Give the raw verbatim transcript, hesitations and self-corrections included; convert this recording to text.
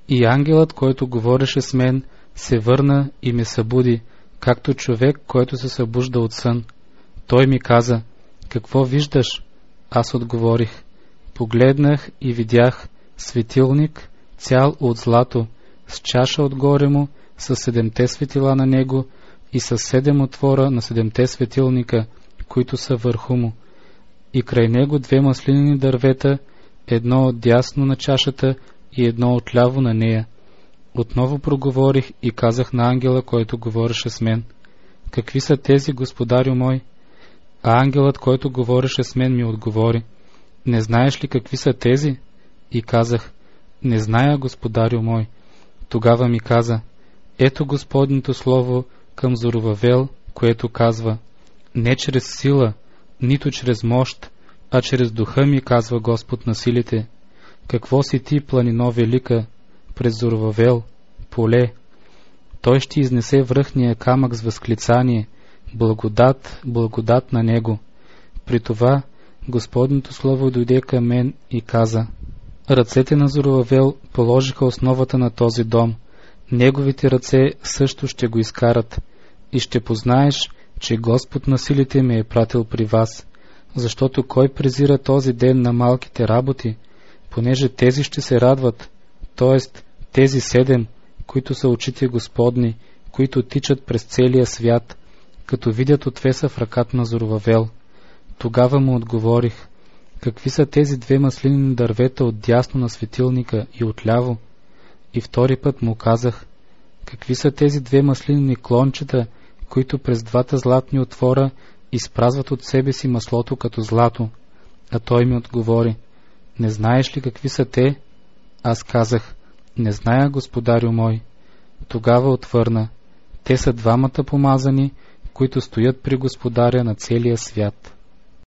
И ангелът, който говореше с мен, се върна и ме събуди, както човек, който се събужда от сън. Той ми каза: какво виждаш? Аз отговорих: погледнах и видях светилник, цял от злато, с чаша отгоре му, с седемте светила на него и с седем отвора на седемте светилника, които са върху му, и край него две маслинени дървета, едно отдясно на чашата и едно отляво на нея. Отново проговорих и казах на ангела, който говореше с мен: какви са тези, господарю мой? А ангелът, който говореше с мен, ми отговори: не знаеш ли какви са тези? И казах: не зная, господарю мой. Тогава ми каза: ето Господното слово към Зоровавел, което казва: не чрез сила, нито чрез мощ, а чрез духа ми, казва Господ на силите. Какво си ти, планино велика, през Зоровавел, поле? Той ще изнесе връхния камък с възклицание: благодат, благодат на него. При това Господното слово дойде към мен и каза: ръцете на Зоровавел положиха основата на този дом, неговите ръце също ще го изкарат, и ще познаеш, че Господ на силите ме е пратил при вас, защото кой презира този ден на малките работи, понеже тези ще се радват, т.е. тези седем, които са очите Господни, които тичат през целия свят, като видят отвеса в ръката на Зоровавел. Тогава му отговорих: какви са тези две маслинени дървета от дясно на светилника и отляво? И втори път му казах: какви са тези две маслинени клончета, които през двата златни отвора изпразват от себе си маслото като злато? А той ми отговори: не знаеш ли какви са те? Аз казах: не зная, господарю мой. Тогава отвърна: те са двамата помазани, които стоят при Господаря на целия свят.